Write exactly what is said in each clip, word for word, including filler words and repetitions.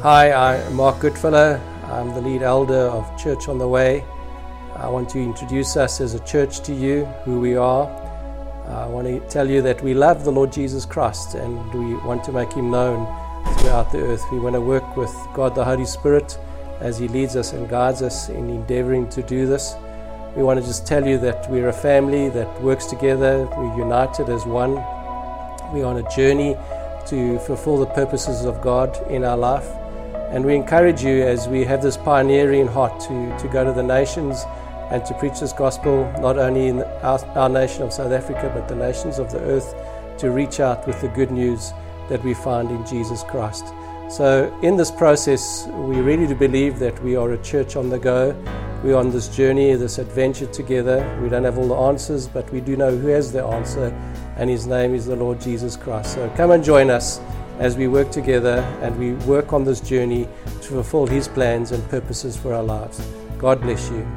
Hi, I'm Mark Goodfellow. I'm the lead elder of Church on the Way. I want to introduce us as a church to you, who we are. I want to tell you that we love the Lord Jesus Christ and we want to make Him known throughout the earth. We want to work with God the Holy Spirit as He leads us and guides us in endeavoring to do this. We want to just tell you that we're a family that works together. We're united as one. We're on a journey to fulfill the purposes of God in our life. And we encourage you, as we have this pioneering heart, to, to go to the nations and to preach this gospel, not only in our, our nation of South Africa, but the nations of the earth, to reach out with the good news that we find in Jesus Christ. So in this process, we really do believe that we are a church on the go. We're on this journey, this adventure together. We don't have all the answers, but we do know who has the answer, and His name is the Lord Jesus Christ. So come and join us as we work together and we work on this journey to fulfill His plans and purposes for our lives. God bless you.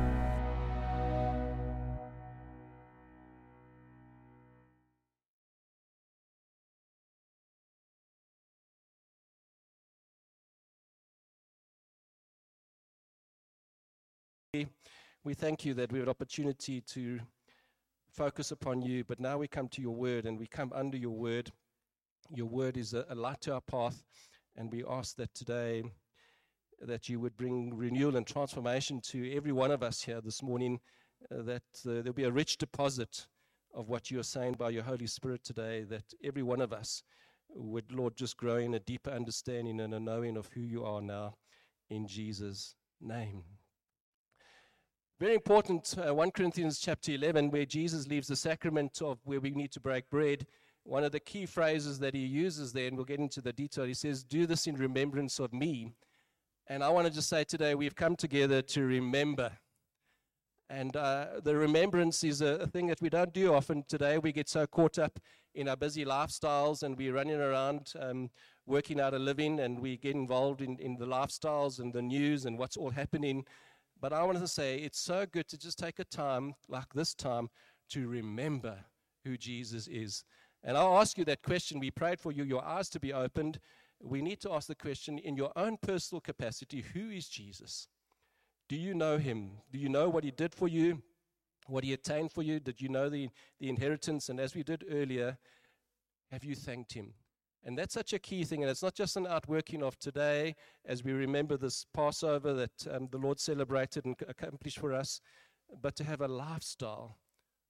We thank you that we have an opportunity to focus upon you, but now we come to your word and we come under your word. Your word is a, a light to our path, and we ask that today that you would bring renewal and transformation to every one of us here this morning, uh, that uh, there'll be a rich deposit of what you are saying by your Holy Spirit today, that every one of us would, Lord, just grow in a deeper understanding and a knowing of who you are now, in Jesus' name. Very important, uh, First Corinthians chapter eleven, where Jesus leaves the sacrament of where we need to break bread. One of the key phrases that he uses there, and we'll get into the detail, he says, "Do this in remembrance of me." And I want to just say today, we've come together to remember. And uh, the remembrance is a, a thing that we don't do often today. We get so caught up in our busy lifestyles, and we're running around um, working out a living, and we get involved in, in the lifestyles and the news and what's all happening. But I wanted to say it's so good to just take a time like this time to remember who Jesus is. And I'll ask you that question. We prayed for you, your eyes to be opened. We need to ask the question in your own personal capacity, who is Jesus? Do you know Him? Do you know what He did for you, what He attained for you? Did you know the, the inheritance? And as we did earlier, have you thanked Him? And that's such a key thing, and it's not just an outworking of today as we remember this Passover that um, the Lord celebrated and accomplished for us, but to have a lifestyle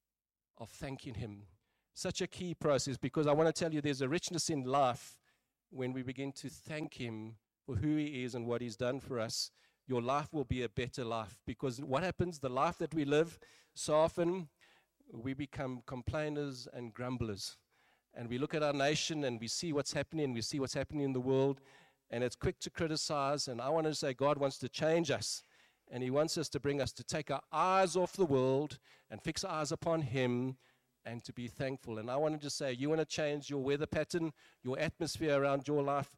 of thanking Him. Such a key process, because I want to tell you there's a richness in life when we begin to thank Him for who He is and what He's done for us. Your life will be a better life, because what happens, the life that we live, so often we become complainers and grumblers. And we look at our nation and we see what's happening, and we see what's happening in the world, and it's quick to criticize. And I want to say God wants to change us, and He wants us to bring us to take our eyes off the world and fix our eyes upon Him and to be thankful. And I want to just say, you want to change your weather pattern, your atmosphere around your life,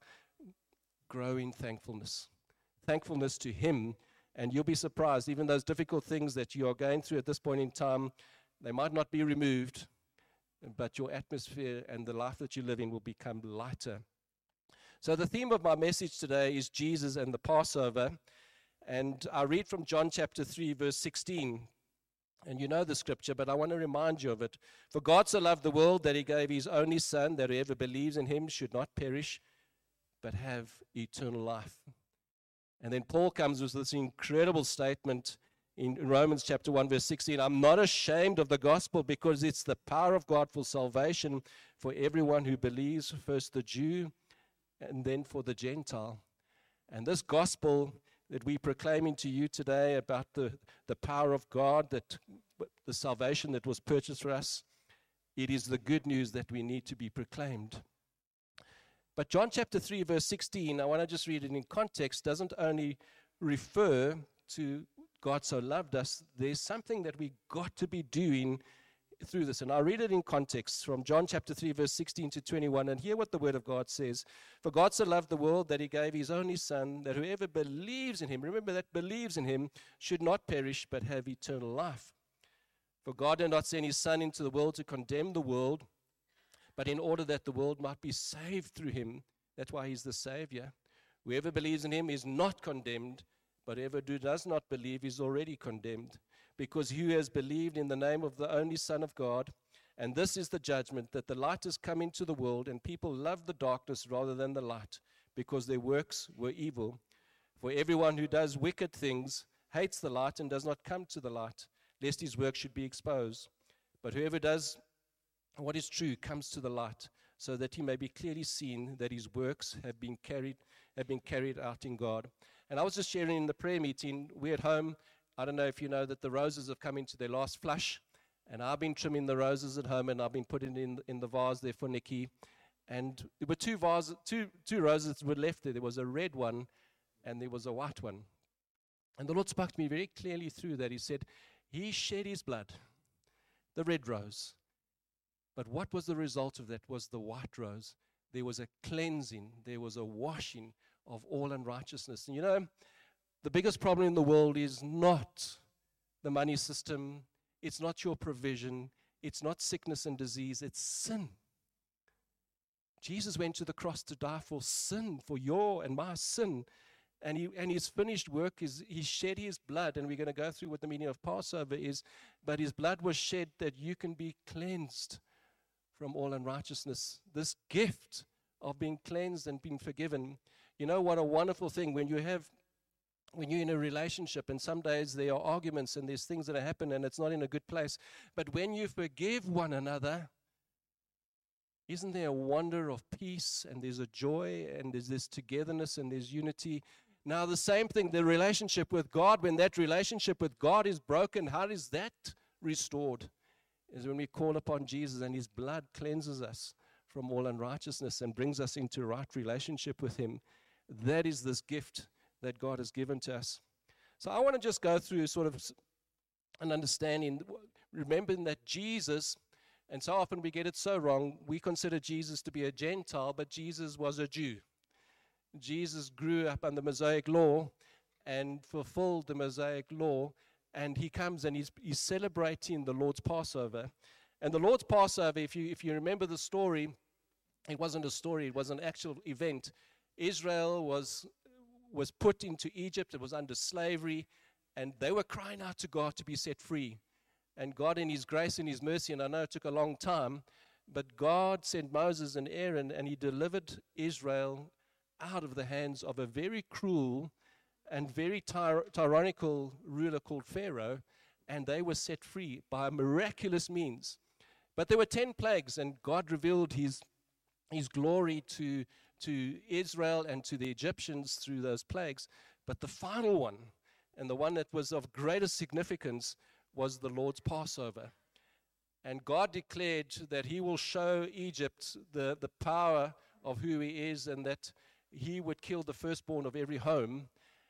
grow in thankfulness. Thankfulness to Him, and you'll be surprised, even those difficult things that you are going through at this point in time, they might not be removed, but your atmosphere and the life that you live in will become lighter. So the theme of my message today is Jesus and the Passover. And I read from John chapter three, verse sixteen. And you know the scripture, but I want to remind you of it. "For God so loved the world that He gave His only Son, that whoever believes in Him should not perish, but have eternal life." And then Paul comes with this incredible statement in Romans chapter one, verse sixteen, "I'm not ashamed of the gospel, because it's the power of God for salvation for everyone who believes, first the Jew and then for the Gentile." And this gospel that we're proclaiming to you today about the, the power of God, that the salvation that was purchased for us, it is the good news that we need to be proclaimed. But John chapter three, verse sixteen, I want to just read it in context, doesn't only refer to God so loved us. There's something that we got to be doing through this. And I'll read it in context from John chapter three, verse sixteen to twenty-one, and hear what the word of God says. "For God so loved the world that He gave His only Son, that whoever believes in Him," remember that believes in Him, "should not perish but have eternal life. For God did not send His Son into the world to condemn the world, but in order that the world might be saved through Him." That's why He's the Savior. Whoever believes in him is not condemned, but whoever do, does not believe is already condemned, because he who has believed in the name of the only Son of God. And this is the judgment, that the light has come into the world, and people love the darkness rather than the light, because their works were evil. For everyone who does wicked things hates the light and does not come to the light, lest his work should be exposed. But whoever does what is true comes to the light, so that he may be clearly seen that his works have been carried have been carried out in God. And I was just sharing in the prayer meeting, we at home, I don't know if you know that the roses have come into their last flush, and I've been trimming the roses at home, and I've been putting it in, in the vase there for Nikki. And there were two vases, two, two roses that were left there. There was a red one, and there was a white one. And the Lord spoke to me very clearly through that. He said, he shed his blood, the red rose. But what was the result of that was the white rose. There was a cleansing, there was a washing of all unrighteousness. And you know, the biggest problem in the world is not the money system, it's not your provision, it's not sickness and disease, it's sin. Jesus went to the cross to die for sin, for your and my sin. And he and his finished work is he shed his blood, and we're going to go through what the meaning of Passover is, but his blood was shed that you can be cleansed from all unrighteousness. This gift of being cleansed and being forgiven. You know what a wonderful thing when you have, when you're in a relationship, and some days there are arguments and there's things that happen and it's not in a good place. But when you forgive one another, isn't there a wonder of peace, and there's a joy, and there's this togetherness, and there's unity? Now the same thing, the relationship with God, when that relationship with God is broken, how is that restored? Is when we call upon Jesus and his blood cleanses us from all unrighteousness and brings us into right relationship with him. That is this gift that God has given to us. So I want to just go through sort of an understanding, remembering that Jesus, and so often we get it so wrong, we consider Jesus to be a Gentile, but Jesus was a Jew. Jesus grew up under Mosaic law and fulfilled the Mosaic law. And he comes and he's, he's celebrating the Lord's Passover. And the Lord's Passover, if you if you remember the story, it wasn't a story, it was an actual event. Israel was was put into Egypt, it was under slavery, and they were crying out to God to be set free. And God in his grace and his mercy, and I know it took a long time, but God sent Moses and Aaron, and he delivered Israel out of the hands of a very cruel and very tyr- tyrannical ruler called Pharaoh, and they were set free by miraculous means. But there were ten plagues, and God revealed his his glory to, to Israel and to the Egyptians through those plagues. But the final one, and the one that was of greatest significance, was the Lord's Passover. And God declared that he will show Egypt the, the power of who he is, and that he would kill the firstborn of every home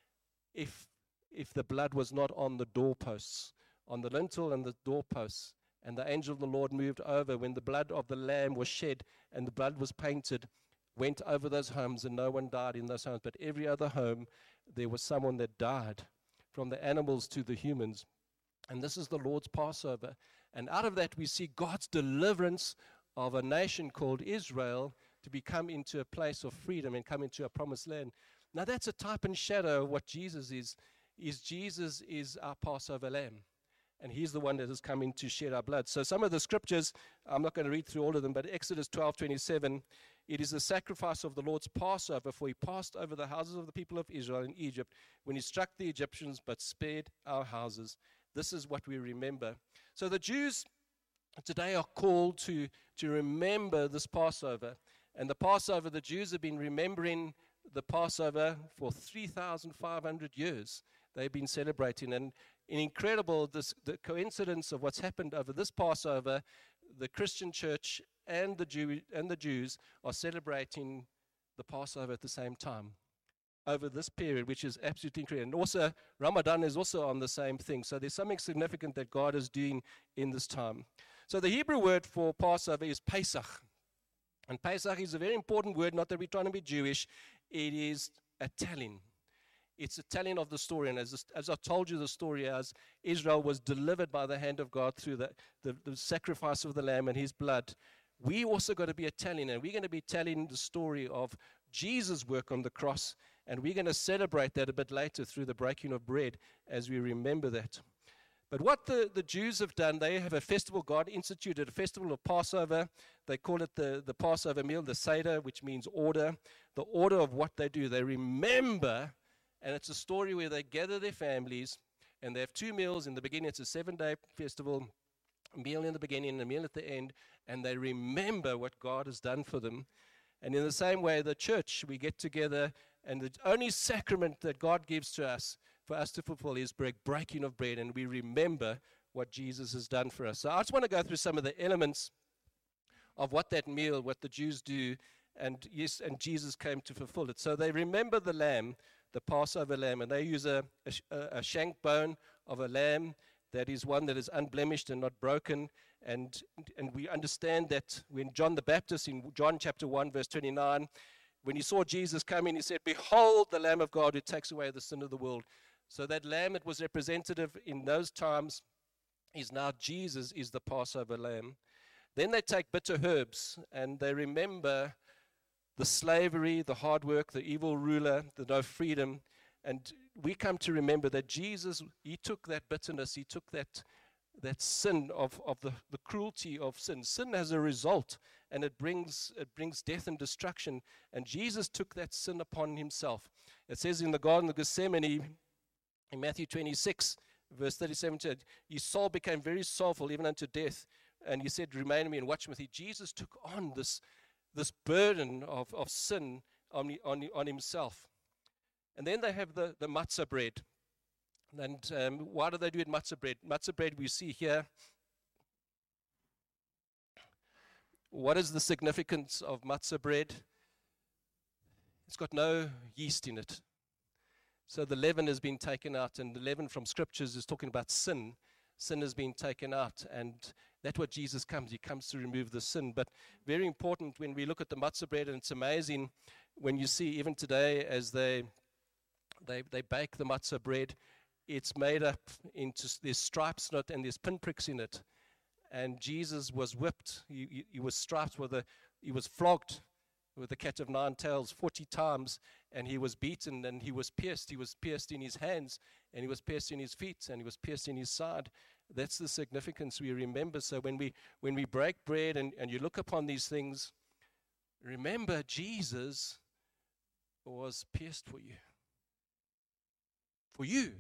if if the blood was not on the doorposts, on the lintel and the doorposts. And the angel of the Lord moved over when the blood of the lamb was shed and the blood was painted, went over those homes, and no one died in those homes. But every other home, there was someone that died, from the animals to the humans. And this is the Lord's Passover. And out of that, we see God's deliverance of a nation called Israel to become into a place of freedom and come into a promised land. Now that's a type and shadow of what Jesus is. Is Jesus is our Passover lamb. And he's the one that has come in to shed our blood. So some of the scriptures, I'm not going to read through all of them, but Exodus twelve twenty-seven, it is the sacrifice of the Lord's Passover, for he passed over the houses of the people of Israel in Egypt when he struck the Egyptians but spared our houses. This is what we remember. So the Jews today are called to, to remember this Passover. And the Passover, the Jews have been remembering the Passover for three thousand five hundred years. They've been celebrating. And incredible, this, the coincidence of what's happened over this Passover, the Christian church and the Jew and the Jews are celebrating the Passover at the same time over this period, which is absolutely incredible. And also, Ramadan is also on the same thing. So there's something significant that God is doing in this time. So the Hebrew word for Passover is Pesach. And Pesach is a very important word, not that we're trying to be Jewish. It is a telling. It's a telling of the story. And as, as I told you the story, as Israel was delivered by the hand of God through the, the, the sacrifice of the lamb and his blood, we also got to be a telling. And we're going to be telling the story of Jesus' work on the cross And we're going to celebrate that a bit later through the breaking of bread as we remember that. But what the, the Jews have done, they have a festival. God instituted a festival of Passover. They call it the, the Passover meal, the Seder, which means order. The order of what they do. They remember, and it's a story where they gather their families, and they have two meals. In the beginning, it's a seven-day festival, a meal in the beginning and a meal at the end, and they remember what God has done for them. And in the same way, the church, we get together, and the only sacrament that God gives to us, for us to fulfill, is break, breaking of bread, and we remember what Jesus has done for us. So I just want to go through some of the elements of what that meal, what the Jews do, and yes, and Jesus came to fulfill it. So they remember the lamb, the Passover lamb, and they use a, a, a shank bone of a lamb that is one that is unblemished and not broken. And, and we understand that when John the Baptist, in John chapter one, verse twenty-nine, when he saw Jesus coming, he said, "Behold the Lamb of God who takes away the sin of the world." So that lamb that was representative in those times is now Jesus, is the Passover lamb. Then they take bitter herbs, and they remember the slavery, the hard work, the evil ruler, the no freedom. And we come to remember that Jesus, he took that bitterness, he took that that sin of, of the, the cruelty of sin. Sin has a result, and it brings it brings death and destruction. And Jesus took that sin upon himself. It says in the Garden of Gethsemane, in Matthew twenty-six, verse thirty-seven, his soul became very sorrowful, even unto death. And he said, "Remain in me and watch with me." Jesus took on this, this burden of, of sin on, on, on himself. And then they have the, the matzah bread. And um, why do they do it matzah bread? Matzah bread we see here. What is the significance of matzah bread? It's got no yeast in it. So the leaven has been taken out, and the leaven from scriptures is talking about sin. Sin has been taken out, and that's what Jesus comes. He comes to remove the sin. But very important when we look at the matzah bread, and it's amazing when you see even today as they they they bake the matzah bread, it's made up into, there's stripes in it and there's pinpricks in it. And Jesus was whipped. He, he, he was striped with a, he was flogged with a cat of nine tails forty times, and he was beaten and he was pierced. He was pierced in his hands, and he was pierced in his feet, and he was pierced in his side. That's the significance we remember. So when we when we break bread and, and you look upon these things, remember Jesus was pierced for you. For you.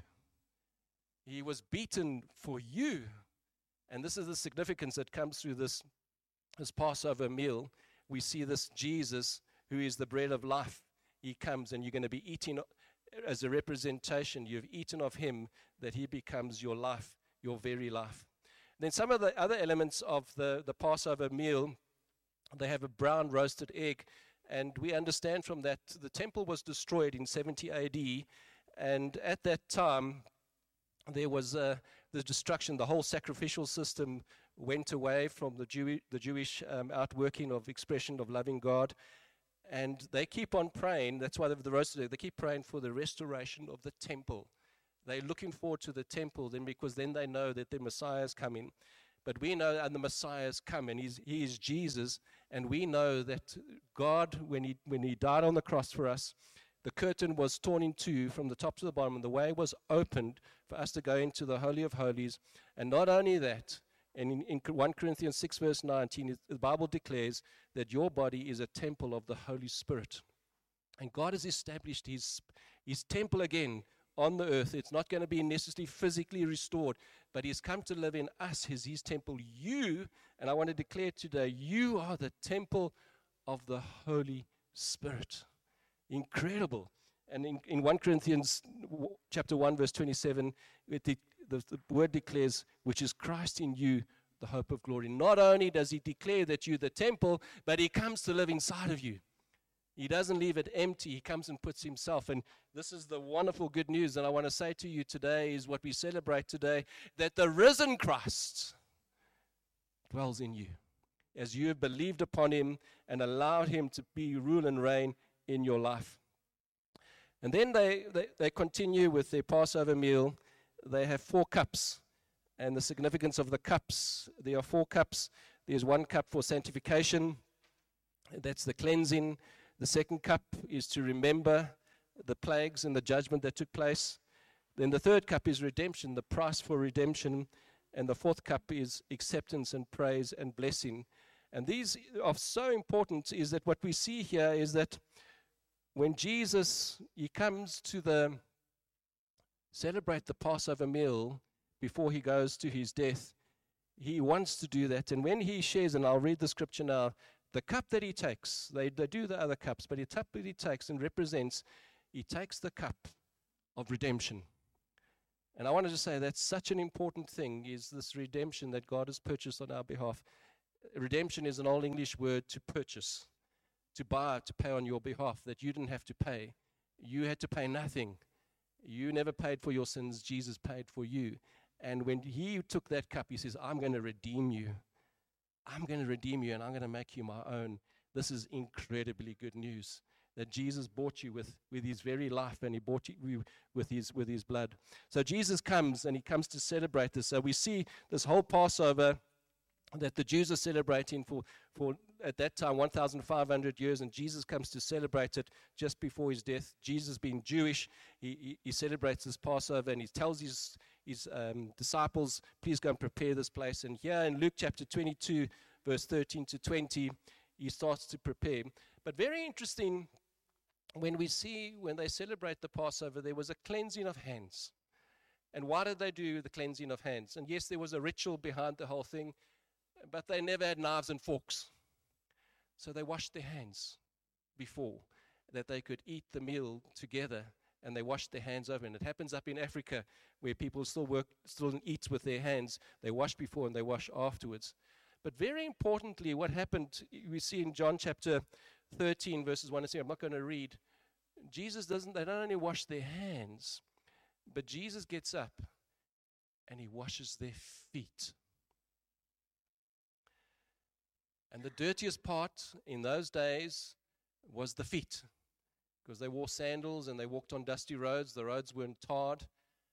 He was beaten for you. And this is the significance that comes through this, this Passover meal. We see this Jesus, who is the bread of life. He comes, and you're going to be eating as a representation. You've eaten of him, that he becomes your life, your very life. Then some of the other elements of the, the Passover meal, they have a brown roasted egg. And we understand from that the temple was destroyed in seventy A D. And at that time, there was uh, the destruction. The whole sacrificial system went away from the, Jew- the Jewish um, outworking of expression of loving God. And they keep on praying. That's why the roasted egg, they keep praying for the restoration of the temple. They're looking forward to the temple then, because then they know that the Messiah is coming. But we know and the Messiah has come, and he's, he is Jesus. And we know that God, when he, when he died on the cross for us, the curtain was torn in two from the top to the bottom, and the way was opened for us to go into the Holy of Holies. And not only that, and in, in First Corinthians six, verse nineteen, the Bible declares that your body is a temple of the Holy Spirit. And God has established his, his temple again on the earth. It's not going to be necessarily physically restored, but he's come to live in us, his, his temple. You, and I want to declare today, you are the temple of the Holy Spirit. Incredible. And in, in First Corinthians chapter one, verse twenty-seven, it de- the, the word declares, which is Christ in you, the hope of glory. Not only does he declare that you're the temple, but he comes to live inside of you. He doesn't leave it empty. He comes and puts himself. And this is the wonderful good news. And I want to say to you today is what we celebrate today, that the risen Christ dwells in you. As you have believed upon him and allowed him to be rule and reign in your life. And then they, they, they continue with their Passover meal. They have four cups. And the significance of the cups, there are four cups. There's one cup for sanctification. That's the cleansing. The second cup is to remember the plagues and the judgment that took place. Then the third cup is redemption, the price for redemption. And the fourth cup is acceptance and praise and blessing. And these are so important, is that what we see here is that when Jesus, he comes to the celebrate the Passover meal before he goes to his death, he wants to do that. And when he shares, and I'll read the scripture now, the cup that he takes, they, they do the other cups, but the cup that he takes and represents, he takes the cup of redemption. And I wanted to say that's such an important thing, is this redemption that God has purchased on our behalf. Redemption is an old English word to purchase, to buy, to pay on your behalf, that you didn't have to pay. You had to pay nothing. You never paid for your sins. Jesus paid for you. And when he took that cup, he says, I'm going to redeem you. I'm going to redeem you, and I'm going to make you my own. This is incredibly good news, that Jesus bought you with, with his very life, and he bought you with his, with his blood. So Jesus comes, and he comes to celebrate this. So we see this whole Passover that the Jews are celebrating for, for at that time, one thousand five hundred years, and Jesus comes to celebrate it just before his death. Jesus, being Jewish, he, he, he celebrates this Passover, and he tells his, his um, disciples, please go and prepare this place. And here in Luke chapter twenty-two, verse thirteen to twenty, he starts to prepare. But very interesting, when we see, when they celebrate the Passover, there was a cleansing of hands. And why did they do the cleansing of hands? And yes, there was a ritual behind the whole thing, but they never had knives and forks. So they washed their hands before, that they could eat the meal together, and they washed their hands over. And it happens up in Africa, where people still work, still eat with their hands. They wash before and they wash afterwards. But very importantly, what happened, we see in John chapter thirteen, verses one and two. I'm not going to read. Jesus doesn't, they don't only wash their hands, but Jesus gets up and he washes their feet. And the dirtiest part in those days was the feet, because they wore sandals and they walked on dusty roads. The roads weren't tarred,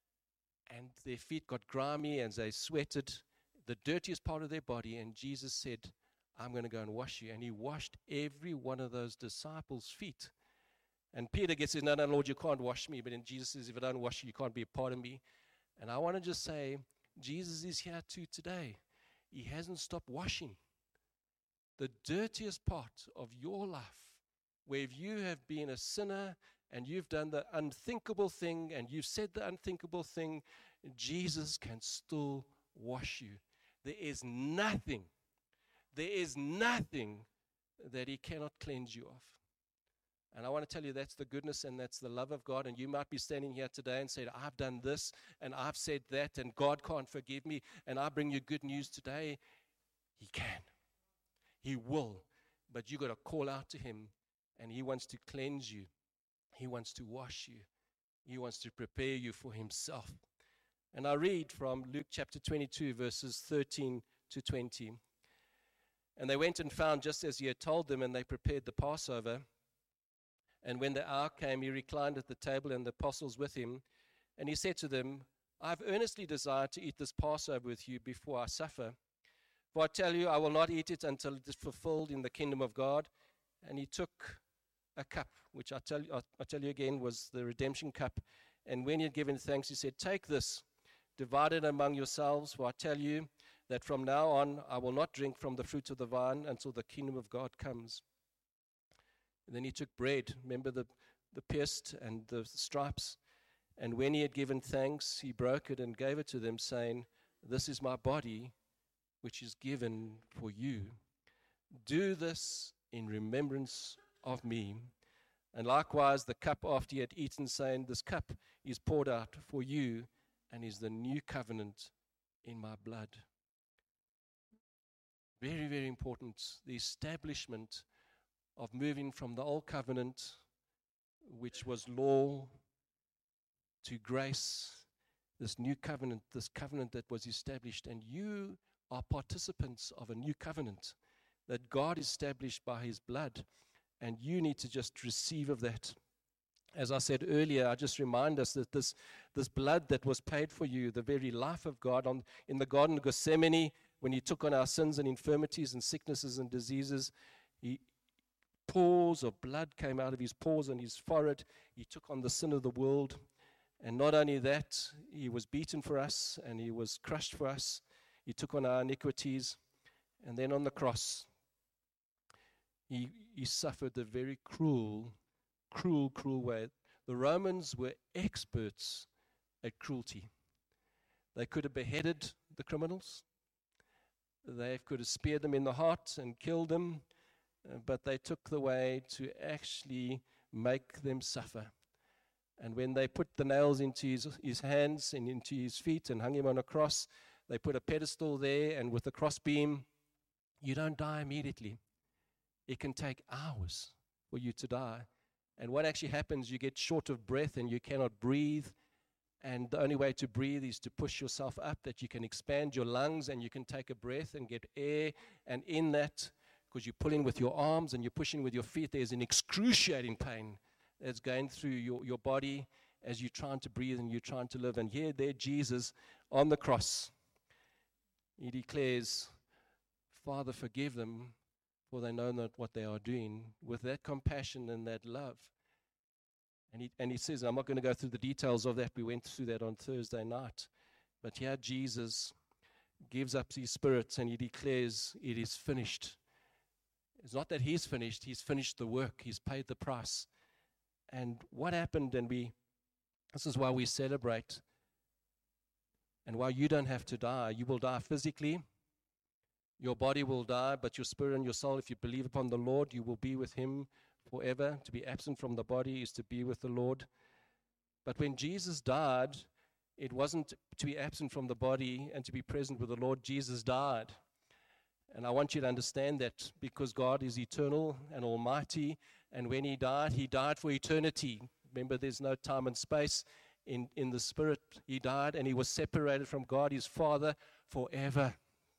and their feet got grimy and they sweated, the dirtiest part of their body. And Jesus said, I'm going to go and wash you. And he washed every one of those disciples' feet. And Peter gets says, no, no, Lord, you can't wash me. But then Jesus says, if I don't wash you, you can't be a part of me. And I want to just say, Jesus is here too today. He hasn't stopped washing. The dirtiest part of your life, where if you have been a sinner and you've done the unthinkable thing and you've said the unthinkable thing, Jesus can still wash you. There is nothing, there is nothing that he cannot cleanse you of. And I want to tell you, that's the goodness and that's the love of God. And you might be standing here today and saying, I've done this and I've said that and God can't forgive me, and I bring you good news today. He can. He will. But you got to call out to him, and he wants to cleanse you. He wants to wash you. He wants to prepare you for himself. And I read from Luke chapter twenty-two, verses thirteen to twenty. And they went and found just as he had told them, and they prepared the Passover. And when the hour came, he reclined at the table, and the apostles with him. And he said to them, I have earnestly desired to eat this Passover with you before I suffer. For I tell you, I will not eat it until it is fulfilled in the kingdom of God. And he took a cup, which I tell you, I tell you again was the redemption cup. And when he had given thanks, he said, take this, divide it among yourselves, for I tell you that from now on I will not drink from the fruit of the vine until the kingdom of God comes. And then he took bread, remember the, the pierced and the stripes. And when he had given thanks, he broke it and gave it to them, saying, this is my body, which is given for you. Do this in remembrance of me. And likewise the cup after he had eaten, saying, this cup is poured out for you and is the new covenant in my blood. Very, very important. The establishment of moving from the old covenant, which was law, to grace, this new covenant, this covenant that was established. And you are participants of a new covenant that God established by his blood, and you need to just receive of that. As I said earlier, I just remind us that this, this blood that was paid for you, the very life of God on, in the Garden of Gethsemane, when he took on our sins and infirmities and sicknesses and diseases, he, pores of blood came out of his pores and his forehead. He took on the sin of the world. And not only that, he was beaten for us and he was crushed for us. He took on our iniquities. And then on the cross, he, he suffered the very cruel, cruel, cruel way. The Romans were experts at cruelty. They could have beheaded the criminals. They could have speared them in the heart and killed them. Uh, but they took the way to actually make them suffer. And when they put the nails into his, his hands and into his feet and hung him on a cross, they put a pedestal there, and with the crossbeam, you don't die immediately. It can take hours for you to die. And what actually happens, you get short of breath and you cannot breathe. And the only way to breathe is to push yourself up, that you can expand your lungs and you can take a breath and get air. And in that, because you're pulling with your arms and you're pushing with your feet, there's an excruciating pain that's going through your, your body as you're trying to breathe and you're trying to live. And here, there, Jesus on the cross, he declares, Father, forgive them, for they know not what they are doing, with that compassion and that love. And he, and he says, I'm not going to go through the details of that. We went through that on Thursday night. But here Jesus gives up his spirit and he declares, it is finished. It's not that he's finished. He's finished the work. He's paid the price. And what happened, and we, this is why we celebrate, and why you don't have to die. You will die physically. Your body will die, but your spirit and your soul, if you believe upon the Lord, you will be with him forever. To be absent from the body is to be with the Lord. But when Jesus died, it wasn't to be absent from the body and to be present with the Lord. Jesus died. And I want you to understand that, because God is eternal and almighty, and when he died, he died for eternity. Remember, there's no time and space. In, in the spirit, he died, and he was separated from God, his Father, forever.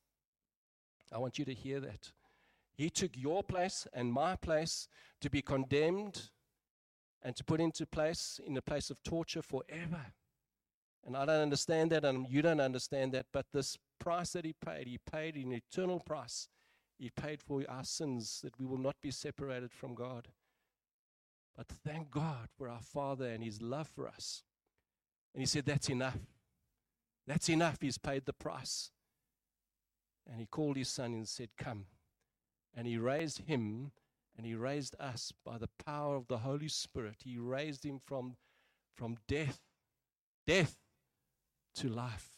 I want you to hear that. He took your place and my place to be condemned and to put into place in a place of torture forever. And I don't understand that, and you don't understand that, but this price that he paid, he paid an eternal price. He paid for our sins, that we will not be separated from God. But thank God for our Father and his love for us. And he said, that's enough. That's enough. He's paid the price. And he called his son and said, come. And he raised him and he raised us by the power of the Holy Spirit. He raised him from, from death, death to life.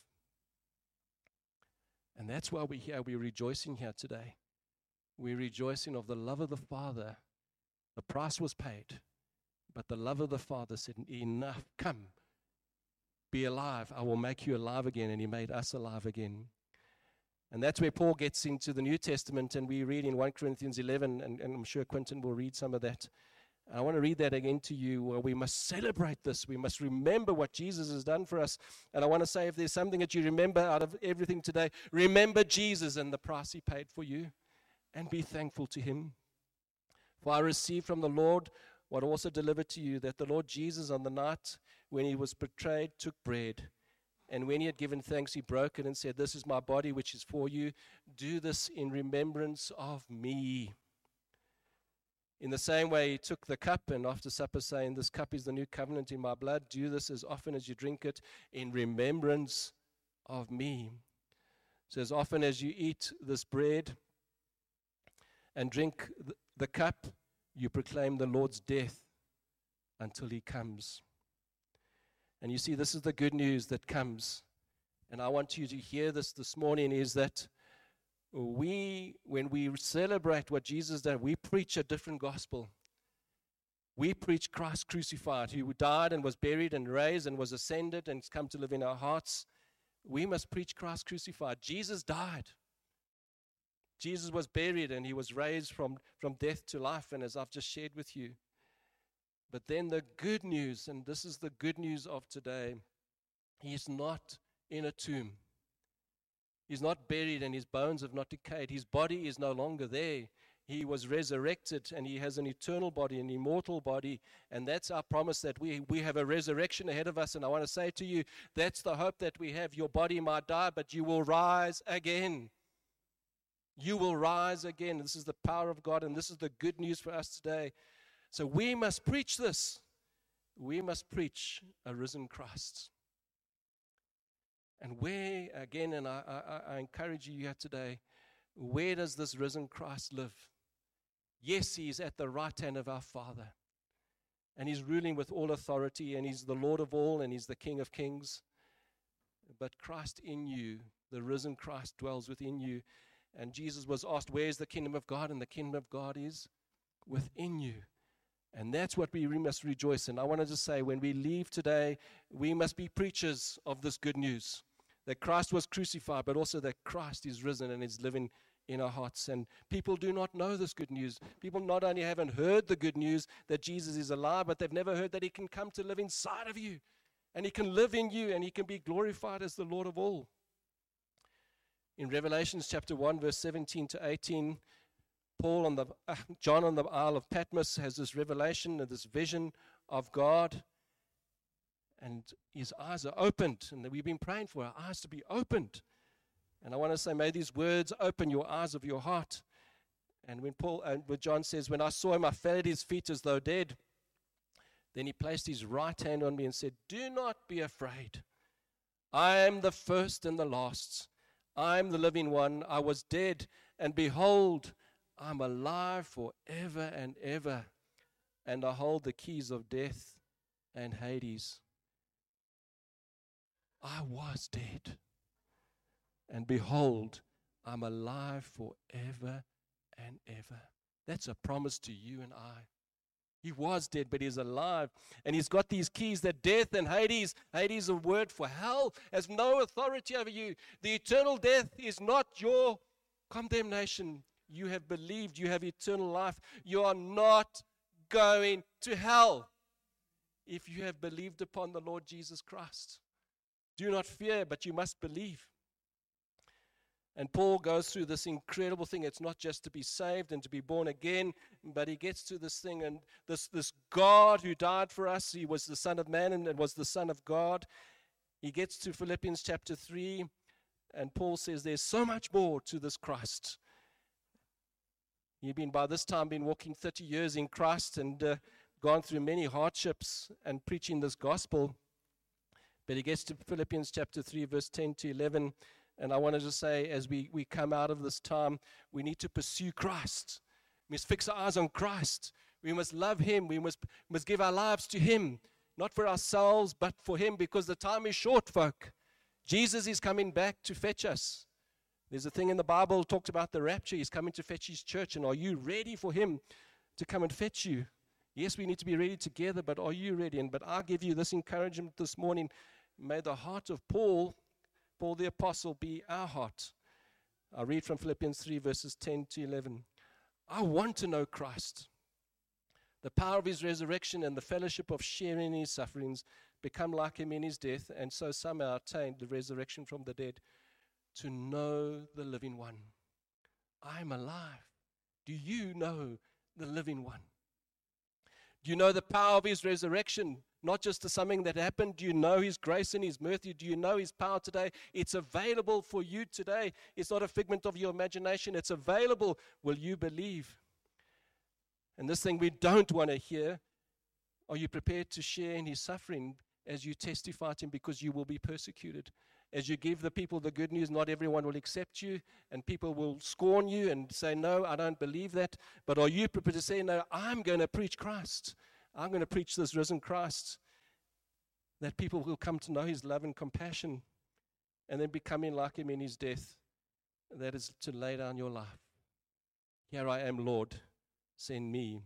And that's why we're here. We're rejoicing here today. We're rejoicing of the love of the Father. The price was paid, but the love of the Father said, enough, come. Be alive. I will make you alive again. And he made us alive again. And that's where Paul gets into the New Testament, and we read in First Corinthians eleven, and, and I'm sure Quentin will read some of that. And I want to read that again to you. Where we must celebrate this. We must remember what Jesus has done for us. And I want to say, if there's something that you remember out of everything today, remember Jesus and the price he paid for you, and be thankful to him. For I received from the Lord what also delivered to you, that the Lord Jesus, on the night when he was betrayed, took bread. And when he had given thanks, he broke it and said, this is my body, which is for you. Do this in remembrance of me. In the same way, he took the cup, and after supper, saying, this cup is the new covenant in my blood. Do this as often as you drink it in remembrance of me. So as often as you eat this bread and drink the cup, you proclaim the Lord's death until he comes. And you see, this is the good news that comes. And I want you to hear this this morning, is that we, when we celebrate what Jesus did, we preach a different gospel. We preach Christ crucified, who died and was buried and raised and was ascended and has come to live in our hearts. We must preach Christ crucified. Jesus died. Jesus was buried and he was raised from, from death to life, and as I've just shared with you. But then the good news, and this is the good news of today, he's not in a tomb. He's not buried and his bones have not decayed. His body is no longer there. He was resurrected and he has an eternal body, an immortal body. And that's our promise, that we, we have a resurrection ahead of us. And I want to say to you, that's the hope that we have. Your body might die, but you will rise again. You will rise again. This is the power of God, and this is the good news for us today. So we must preach this. We must preach a risen Christ. And where, again, and I, I, I encourage you here today, where does this risen Christ live? Yes, he is at the right hand of our Father. And he's ruling with all authority, and he's the Lord of all, and he's the King of kings. But Christ in you, the risen Christ, dwells within you. And Jesus was asked, where is the kingdom of God? And the kingdom of God is within you. And that's what we must rejoice in. I want to just say, when we leave today, we must be preachers of this good news. That Christ was crucified, but also that Christ is risen and is living in our hearts. And people do not know this good news. People not only haven't heard the good news that Jesus is alive, but they've never heard that he can come to live inside of you. And he can live in you, and he can be glorified as the Lord of all. In Revelations chapter one, verse seventeen to eighteen, Paul on the uh, John on the Isle of Patmos has this revelation and this vision of God, and his eyes are opened, and we've been praying for our eyes to be opened. And I want to say, may these words open your eyes of your heart. And when Paul, and when John says, when I saw him, I fell at his feet as though dead. Then he placed his right hand on me and said, do not be afraid. I am the first and the last. I am the living one. I was dead, and behold, I'm alive forever and ever, and I hold the keys of death and Hades. I was dead, and behold, I'm alive forever and ever. That's a promise to you and I. He was dead, but he's alive. And he's got these keys that death and Hades, Hades is a word for hell, has no authority over you. The eternal death is not your condemnation. You have believed, you have eternal life. You are not going to hell if you have believed upon the Lord Jesus Christ. Do not fear, but you must believe. And Paul goes through this incredible thing. It's not just to be saved and to be born again, but he gets to this thing, and this, this God who died for us, he was the Son of Man and was the Son of God. He gets to Philippians chapter three, and Paul says there's so much more to this Christ. He'd been, by this time, been walking thirty years in Christ and uh, gone through many hardships and preaching this gospel. But he gets to Philippians chapter three, verse ten to eleven, and I wanted to say, as we, we come out of this time, we need to pursue Christ. We must fix our eyes on Christ. We must love him. We must, must give our lives to him, not for ourselves, but for him, because the time is short, folk. Jesus is coming back to fetch us. There's a thing in the Bible talks about the rapture. He's coming to fetch his church, and are you ready for him to come and fetch you? Yes, we need to be ready together, but are you ready? And but I'll give you this encouragement this morning. May the heart of Paul, Paul the apostle, be our heart. I read from Philippians three, verses ten to eleven. I want to know Christ, the power of his resurrection and the fellowship of sharing in his sufferings, become like him in his death, and so somehow attain the resurrection from the dead, to know the living one. I am alive. Do you know the living one? Do you know the power of his resurrection? Not just as something that happened. Do you know his grace and his mercy? Do you know his power today? It's available for you today. It's not a figment of your imagination. It's available. Will you believe? And this thing we don't want to hear, are you prepared to share in his suffering as you testify to him, because you will be persecuted? As you give the people the good news, not everyone will accept you, and people will scorn you and say, no, I don't believe that. But are you prepared to say, no, I'm going to preach Christ. I'm going to preach this risen Christ, that people will come to know his love and compassion, and then becoming like him in his death. That is to lay down your life. Here I am, Lord, send me.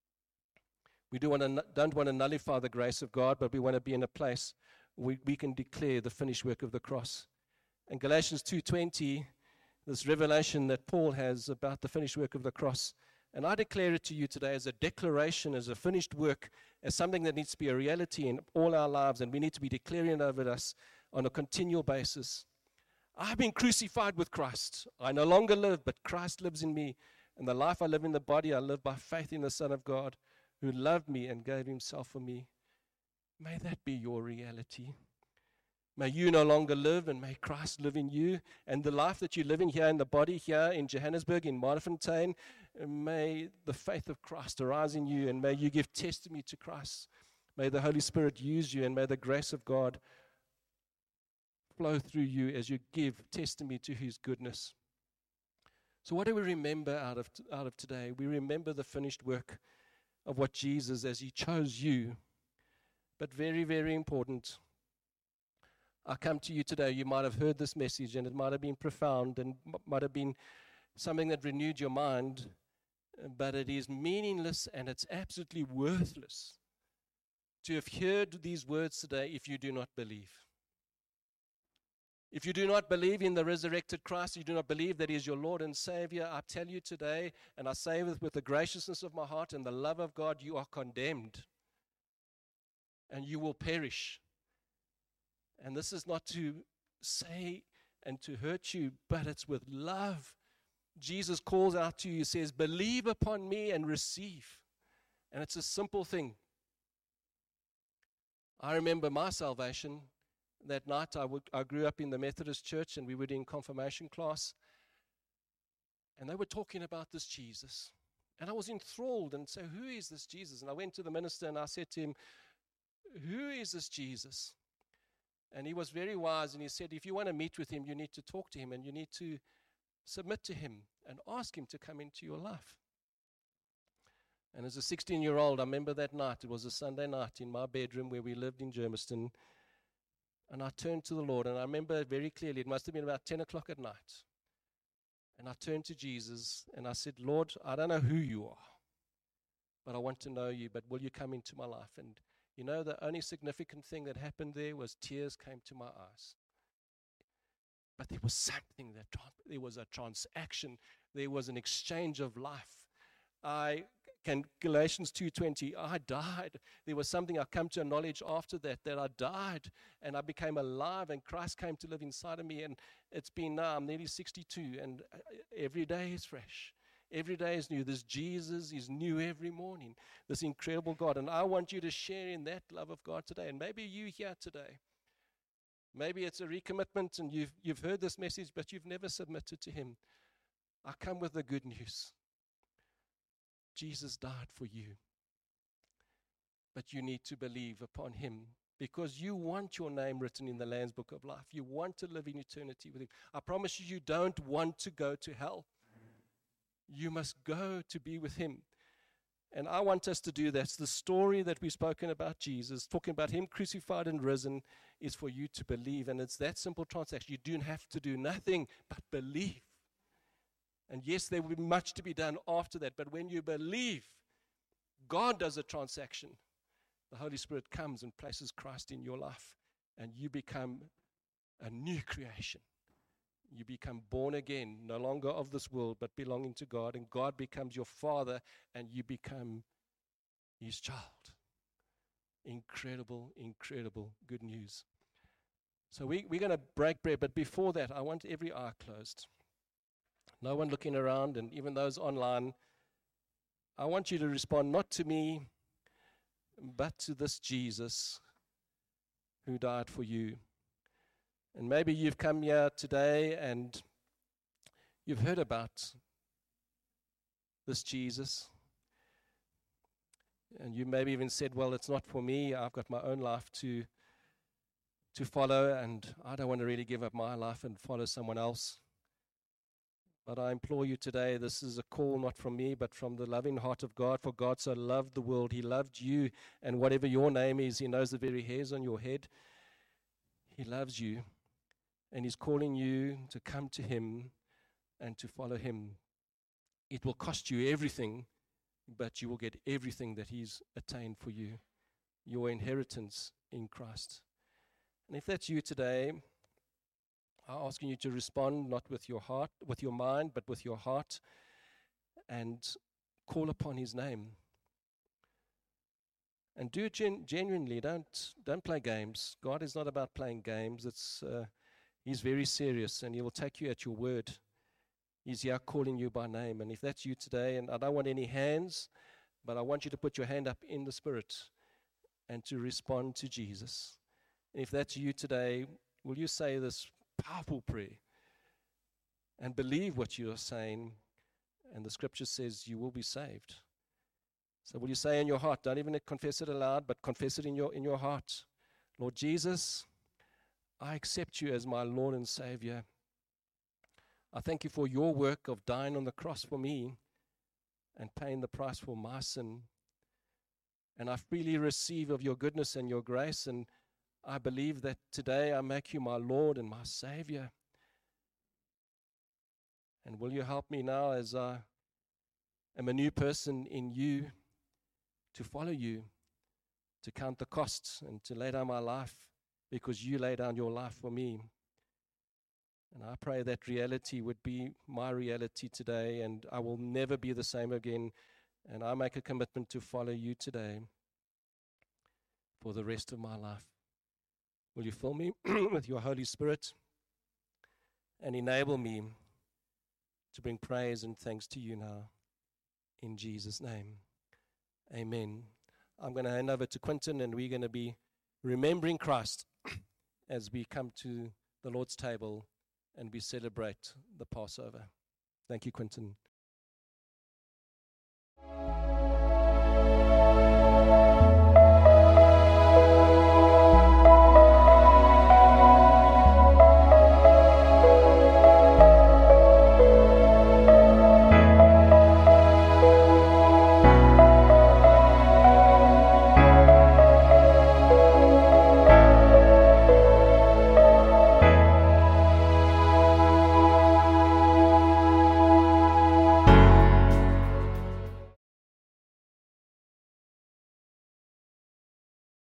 We do want to, don't want to nullify the grace of God, but we want to be in a place We, we can declare the finished work of the cross. And Galatians two twenty, this revelation that Paul has about the finished work of the cross. And I declare it to you today as a declaration, as a finished work, as something that needs to be a reality in all our lives, and we need to be declaring it over us on a continual basis. I've been crucified with Christ. I no longer live, but Christ lives in me. And the life I live in the body, I live by faith in the Son of God, who loved me and gave himself for me. May that be your reality. May you no longer live, and may Christ live in you. And the life that you live in here in the body here in Johannesburg, in Maarfontein, may the faith of Christ arise in you, and may you give testimony to Christ. May the Holy Spirit use you, and may the grace of God flow through you as you give testimony to His goodness. So what do we remember out of, out of today? We remember the finished work of what Jesus, as He chose you. But very, very important, I come to you today. You might have heard this message, and it might have been profound, and m- might have been something that renewed your mind, but it is meaningless and it's absolutely worthless to have heard these words today if you do not believe. If you do not believe in the resurrected Christ, you do not believe that He is your Lord and Savior, I tell you today, and I say with, with the graciousness of my heart and the love of God, you are condemned, and you will perish. And this is not to say and to hurt you, but it's with love. Jesus calls out to you, says, believe upon me and receive. And it's a simple thing. I remember my salvation. That night I, would, I grew up in the Methodist church, and we were in confirmation class. And they were talking about this Jesus. And I was enthralled and said, who is this Jesus? And I went to the minister and I said to him, who is this Jesus? And he was very wise, and he said, if you want to meet with Him, you need to talk to Him, and you need to submit to Him and ask Him to come into your life. And as a sixteen-year-old, I remember that night. It was a Sunday night in my bedroom where we lived in Germiston. And I turned to the Lord, and I remember very clearly, it must have been about ten o'clock at night. And I turned to Jesus, and I said, Lord, I don't know who you are, but I want to know you, but will you come into my life? And you know, the only significant thing that happened there was tears came to my eyes. But there was something that, there was a transaction, there was an exchange of life. I can, Galatians two twenty, I died. There was something I come to a knowledge after that, that I died and I became alive, and Christ came to live inside of me. And it's been now, I'm nearly sixty-two, and every day is fresh. Every day is new. This Jesus is new every morning. This incredible God. And I want you to share in that love of God today. And maybe you here today. Maybe it's a recommitment, and you've, you've heard this message, but you've never submitted to Him. I come with the good news. Jesus died for you. But you need to believe upon Him, because you want your name written in the Lamb's Book of Life. You want to live in eternity with Him. I promise you, you don't want to go to hell. You must go to be with Him. And I want us to do that. The story that we've spoken about Jesus, talking about Him crucified and risen, is for you to believe. And it's that simple transaction. You don't have to do nothing but believe. And yes, there will be much to be done after that. But when you believe, God does a transaction. The Holy Spirit comes and places Christ in your life. And you become a new creation. You become born again, no longer of this world, but belonging to God. And God becomes your Father, and you become His child. Incredible, incredible good news. So we, we're going to break bread, but before that, I want every eye closed. No one looking around, and even those online. I want you to respond not to me, but to this Jesus who died for you. And maybe you've come here today and you've heard about this Jesus. And you maybe even said, well, it's not for me. I've got my own life to, to follow, and I don't want to really give up my life and follow someone else. But I implore you today, this is a call not from me, but from the loving heart of God. For God so loved the world, He loved you, and whatever your name is, He knows the very hairs on your head. He loves you. And He's calling you to come to Him and to follow Him. It will cost you everything, but you will get everything that He's attained for you, your inheritance in Christ. And if that's you today, I'm asking you to respond not with your heart, with your mind, but with your heart, and call upon His name. And do it gen- genuinely. Don't don't play games. God is not about playing games. It's uh, He's very serious, and He will take you at your word. He's here calling you by name. And if that's you today, and I don't want any hands, but I want you to put your hand up in the Spirit and to respond to Jesus. And if that's you today, will you say this powerful prayer and believe what you are saying? And the scripture says you will be saved. So will you say in your heart, don't even confess it aloud, but confess it in your, in your heart. Lord Jesus, I accept you as my Lord and Savior. I thank you for your work of dying on the cross for me and paying the price for my sin. And I freely receive of your goodness and your grace, and I believe that today I make you my Lord and my Savior. And will you help me now as I am a new person in you to follow you, to count the costs and to lay down my life because you lay down your life for me. And I pray that reality would be my reality today, and I will never be the same again. And I make a commitment to follow you today for the rest of my life. Will you fill me with your Holy Spirit and enable me to bring praise and thanks to you now, in Jesus' name. Amen. I'm going to hand over to Quentin, and we're going to be remembering Christ as we come to the Lord's table and we celebrate the Passover. Thank you, Quentin.